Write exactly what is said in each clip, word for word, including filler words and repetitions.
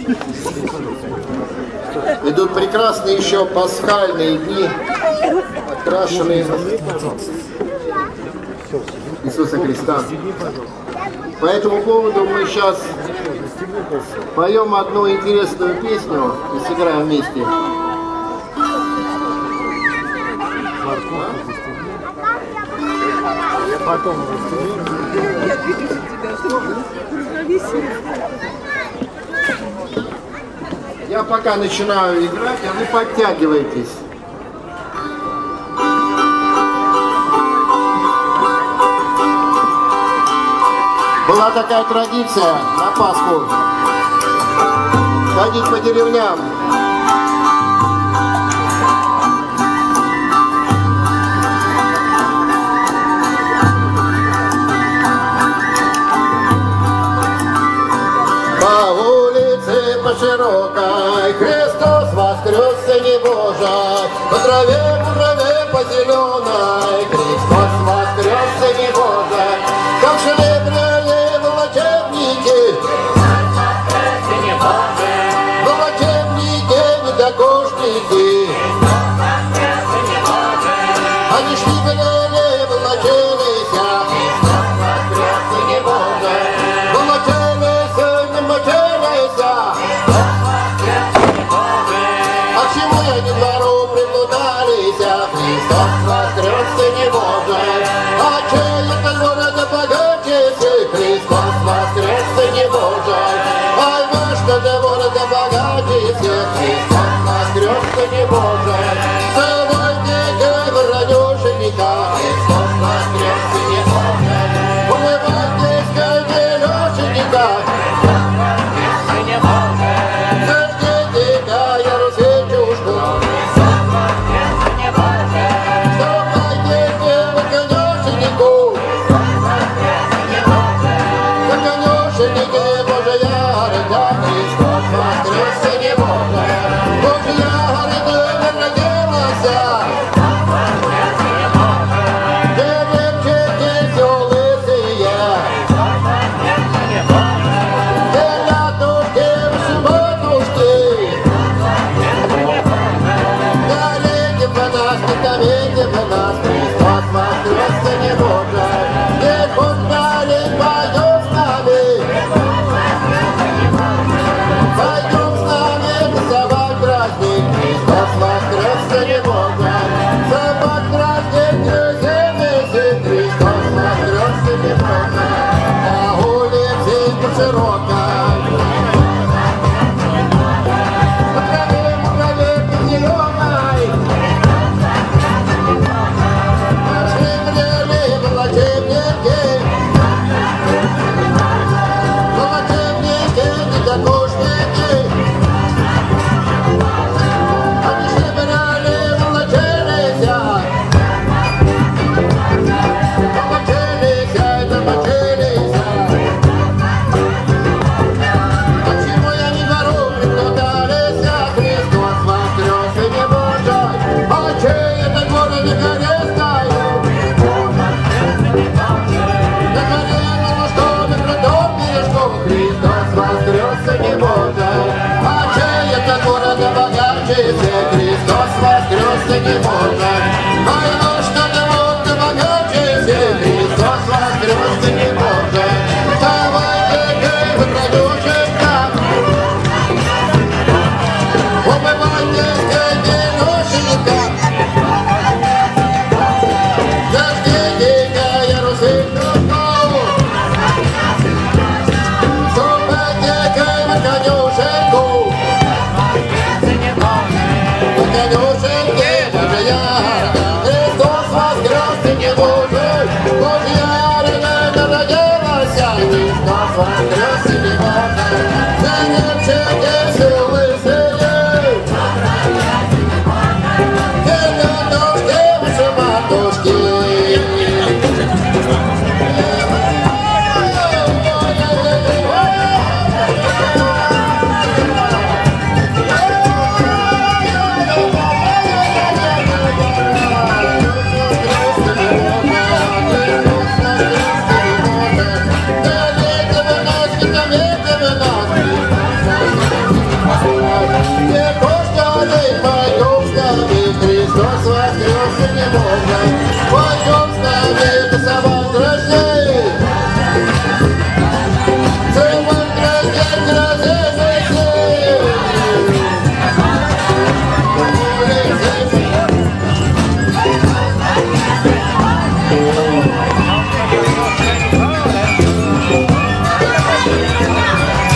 Идут прекрасные еще пасхальные дни, окрашенные Иисуса Христа. По этому поводу мы сейчас поем одну интересную песню и сыграем вместе. Потом я пока начинаю играть, а вы подтягиваетесь. Была такая традиция на Пасху ходить по деревням. По улице по широкой Христос воскрес, Сыне Божий, по траве, по траве, по зеленой Христос воскрес, Сыне Божий, как шелебряли волочебники, волочебники, недокошники, они шли, белели, волочились, Христос воскрес, Сыне Божий, волочились, не мочились, а к чему они двору приблудались, Христос воскрес, Сыне Божий, а чей это города богаче, Христос воскрес, Сыне Божий, ай, ваш это города богаче, Христос воскрес, Сыне Божий, целуйте воронюшенника, Христос воскрес, Сыне Божий, умывайтесь, кайделюшенника, зажгите-ка яру свечушку, ступайте вы конюшеннику, на конюшеннике Божия города, Христос воскрес, Сыне Божий, Божия города народилась, девочки веселые, телятушки, шмотушки, горите в нас, не томите в нас, Христос воскрес, Сыне Божий, не пускали, пою с нами.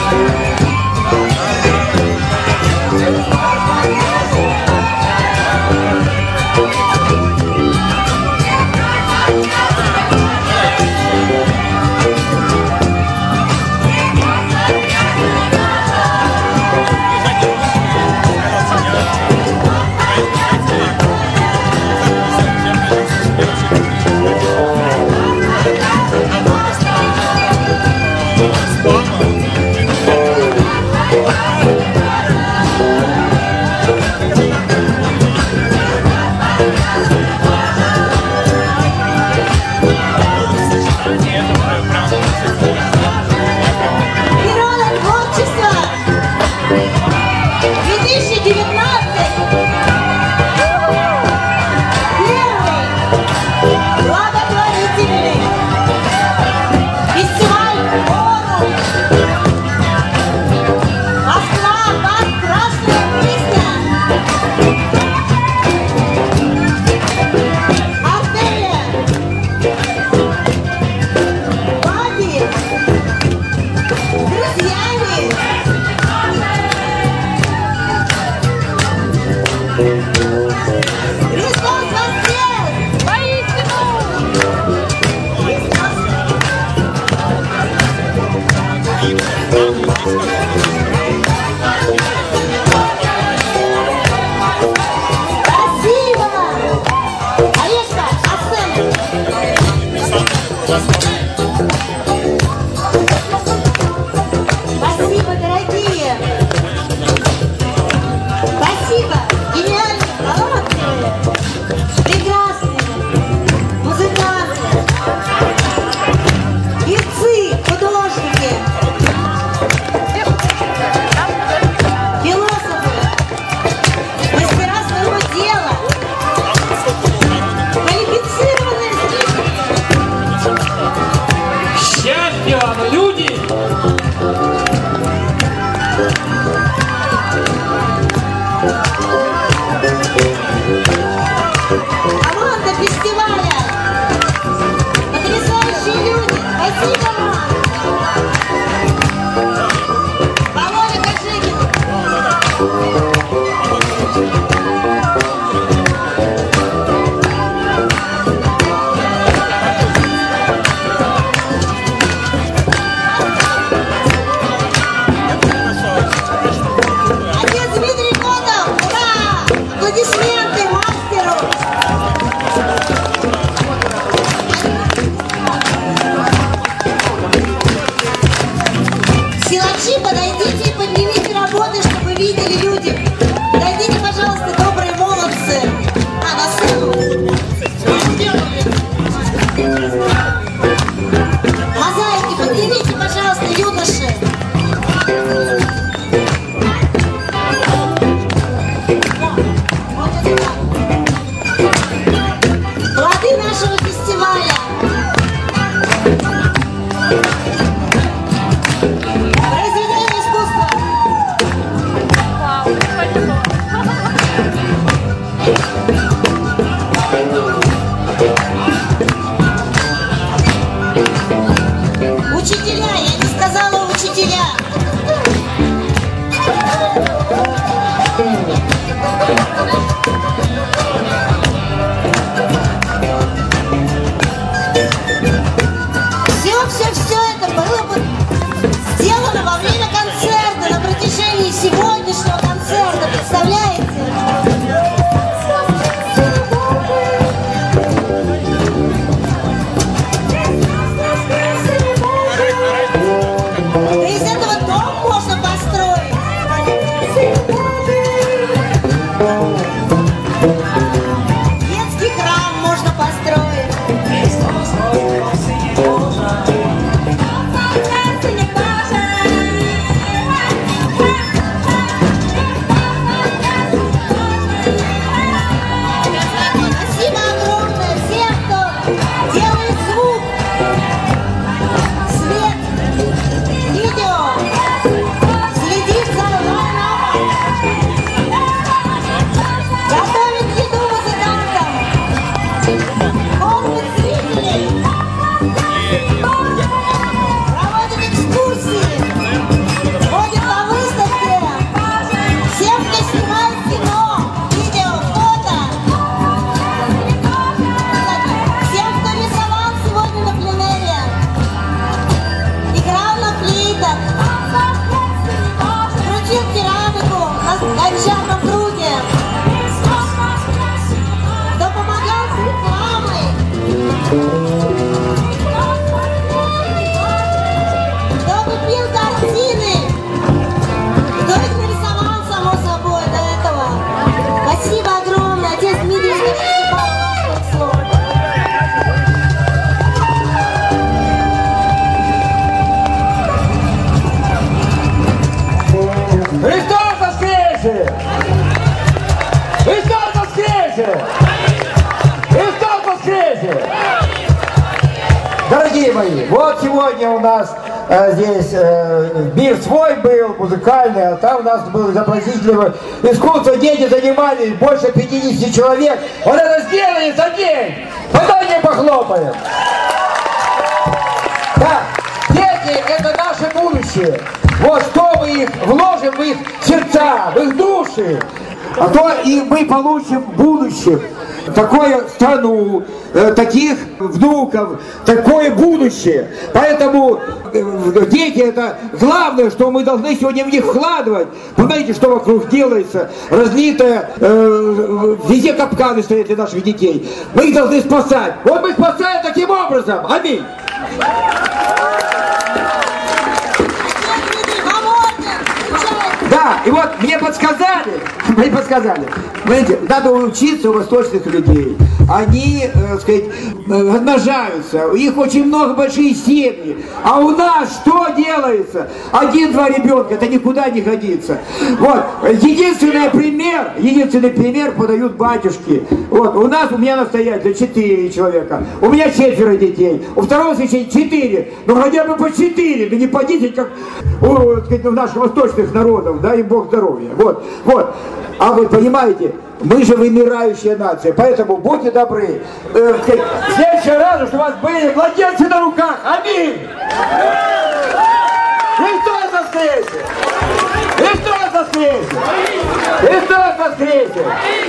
Из этого дом можно построить. мои, вот сегодня у нас э, здесь э, мир свой был, музыкальный, а там у нас было изобразительное искусство, дети занимались, больше пятидесяти человек. Вот это сделали за день, потом не похлопаем. Да, дети — это наше будущее. Вот что мы их вложим в их сердца, в их души, а то и мы получим будущее. Такую страну, э, таких внуков, такое будущее. Поэтому э, дети — это главное, что мы должны сегодня в них вкладывать. Понимаете, что вокруг делается, разлитое, э, везде капканы стоят для наших детей. Мы их должны спасать. Вот мы спасаем таким образом. Аминь. Да, и вот мне подсказали, мне подсказали, знаете, надо учиться у восточных людей. Они, э, сказать, размножаются, у них очень много, большие семьи. А у нас что делается? Один-два ребенка, это никуда не годится. Вот, единственный пример, единственный пример подают батюшки. Вот, у нас, у меня настоятельно четыре человека, у меня четверо детей, у второго священника четыре, ну хотя бы по четыре, да не по десять, как у, сказать, у наших восточных народов, дай им Бог здоровья. Вот, вот. А вы понимаете, мы же вымирающая нация, поэтому будьте добры. Э, сказать, в следующий раз, чтобы у вас были младенцы на руках. Аминь! Христос воскресе! Христос воскресе! Христос воскресе!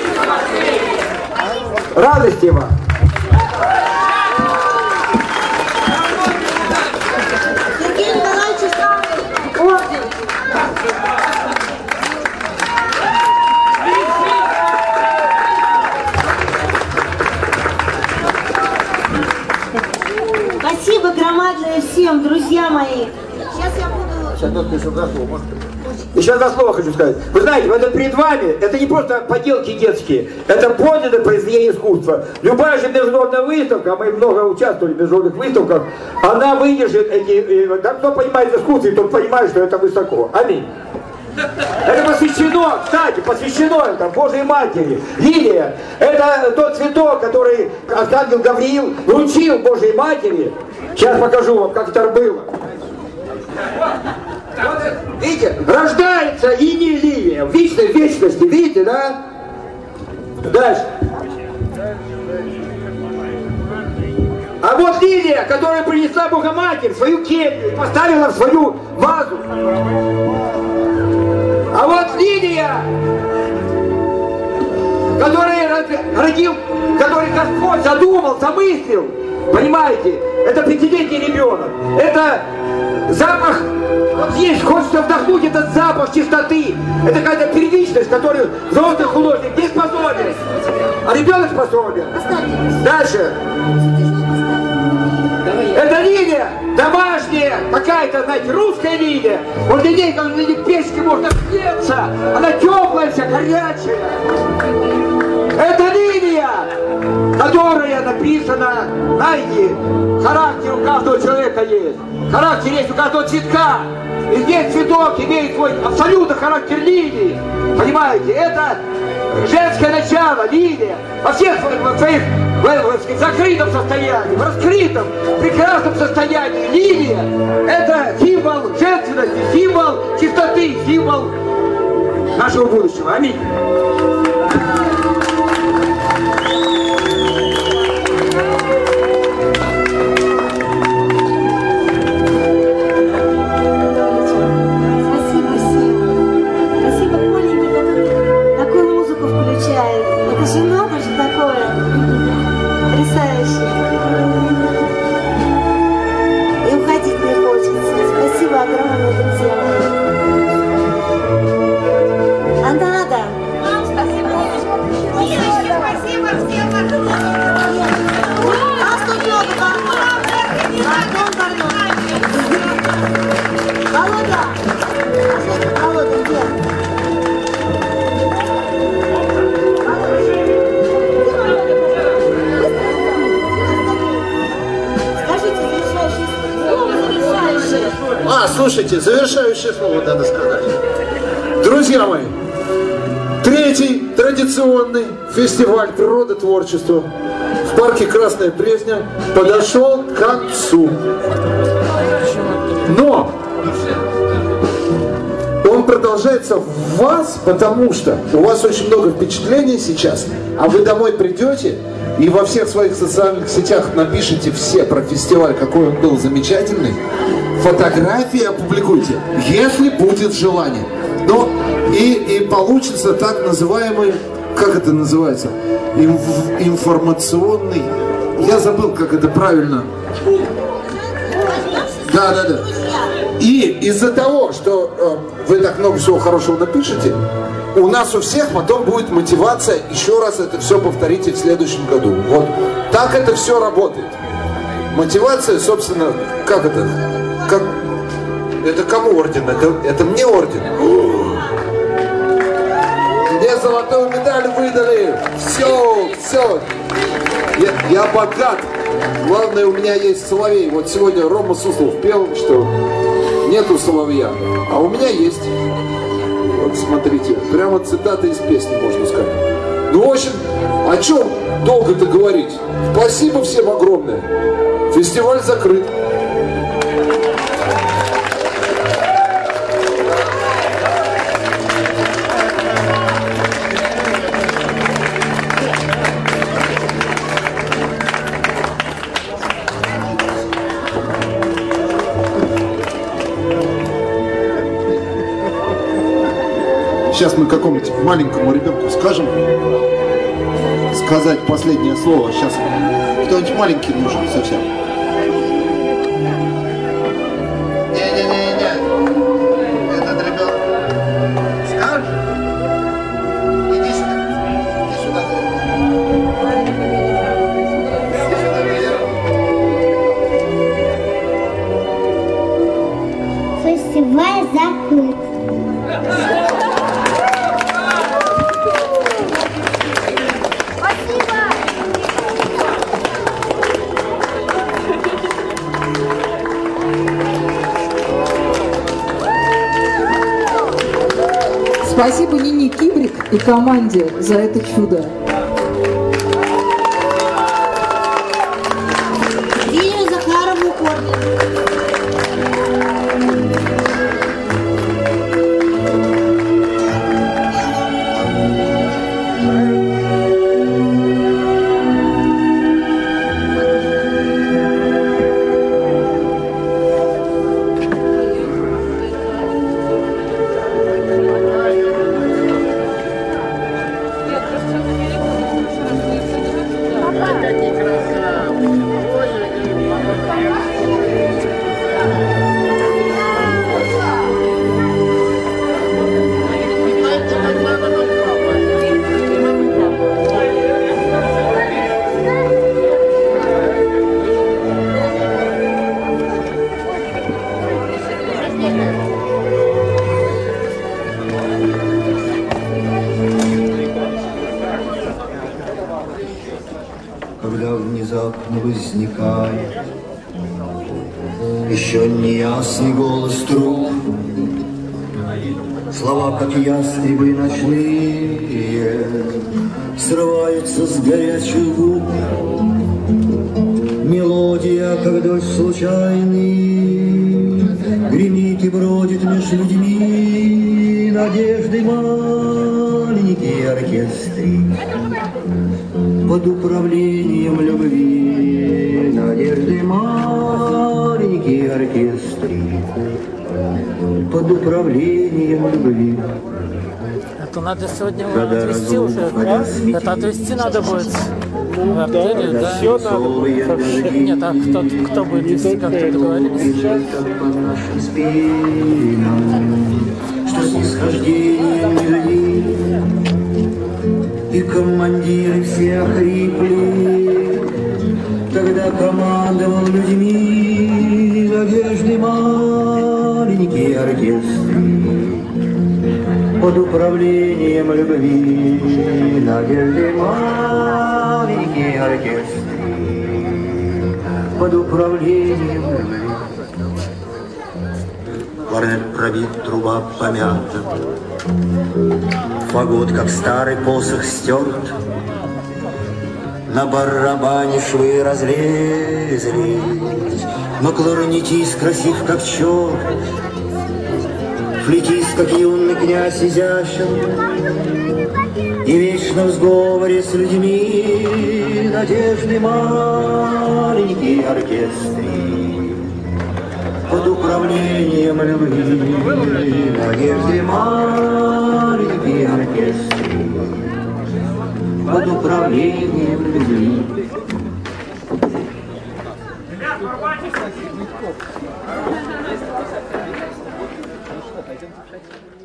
Радости вам! Сергей Николаевич орден. Спасибо громадное всем, друзья мои. Сейчас я буду... Сейчас еще за слово, может? Еще за слово хочу сказать. Вы знаете, вот это перед вами, это не просто поделки детские, это подлинное произведение искусства. Любая же международная выставка, а мы много участвовали в международных выставках, она выдержит эти... Да, кто понимает искусство, тот понимает, что это высоко. Аминь. Это посвящено, кстати, посвящено это Божьей Матери. Лилия — это тот цветок, который архангел Гавриил вручил Божьей Матери. Сейчас покажу вам, как это было. Вот, видите, рождается и не лилия, в вечной вечности, видите, да? Дальше. А вот лилия, которая принесла Богоматерь свою келью и поставила в свою вазу. А вот лилия, которая родил, который Господь задумал, замыслил, понимаете, это пятилетний ребенок, это запах, вот здесь хочется вдохнуть этот запах чистоты, это какая-то первичность, которую взрослый художник не способен, а ребенок способен. Дальше. Это лилия домашняя, какая-то, знаете, русская лилия. Вот для ней, как для ней печки можно греться, она теплая вся, горячая. Это лилия, которая написана, знаете, характер у каждого человека есть. Характер есть у каждого цветка. И здесь цветок имеет свой абсолютно характер лилии. Понимаете, это женское начало, лилия. Во всех своих в, в, в закрытом состоянии, в раскрытом, прекрасном состоянии. Лилия — это символ женственности, символ чистоты, символ нашего будущего. Аминь. Это же много же такое потрясающее. И уходить не хочется. Спасибо огромное, друзья мои. А надо. Спасибо. Спасибо всем. А что делать? Володя. Володя, где? А, слушайте, завершающее слово надо сказать. Друзья мои, третий традиционный фестиваль природотворчества в парке Красная Пресня подошел к концу. Но он продолжается в вас, потому что у вас очень много впечатлений сейчас, а вы домой придете и во всех своих социальных сетях напишите все про фестиваль, какой он был замечательный, фотографии опубликуйте, если будет желание. Но и, и получится так называемый, как это называется, Инф, информационный, я забыл, как это правильно. Да, да, да. И из-за того, что э, вы так много всего хорошего напишете, у нас у всех потом будет мотивация еще раз это все повторите в следующем году. Вот так это все работает. Мотивация, собственно, как это? Как... Это кому орден? Это, это мне орден. Мне золотую медаль выдали. Все, все. Я, я богат. Главное, у меня есть соловей. Вот сегодня Рома Суслов пел, что нету соловья, а у меня есть. Вот смотрите, прямо цитата из песни, можно сказать. Ну, в общем, о чем долго-то говорить? Спасибо всем огромное. Фестиваль закрыт. Сейчас мы какому-нибудь маленькому ребенку скажем сказать последнее слово. Сейчас кто-нибудь маленький нужен совсем. Не-не-не-не. Этот ребенок. Скажешь? Иди сюда. Иди сюда. Иди сюда вверх. Фестиваль закрыт. Спасибо Нине Кибрик и команде за это чудо. Дилю Захарову Корнин. Когда внезапно возникает еще неясный голос труб, слова, как ястребы ночные, срываются с горячих губ. Мелодия, как дождь случайный, гремит и бродит между людьми. Надежды маленький оркестрик под управлением любви. Надежды маленький оркестрик под управлением любви. Это надо сегодня отвезти уже. Это отвезти надо будет. В артелию, да? Все надо будет. Нет, а кто, кто будет вести, как ты договорились? Что снисхождением любви, и командиры все охрипли. Тогда командовал людьми надежды маленький оркестр под управлением любви. Надежды маленький оркестр под управлением любви. Кларнет пробит, труба помята, фагот, как старый посох, стерт. На барабане швы разлезлись, но кларнетист красив, как черт, флейтист, как юный князь изящен, и вечно в сговоре с людьми надежды маленький оркестр. Под управлением любви надежды маленький оркестр. Под управлением любви. Пойдемте.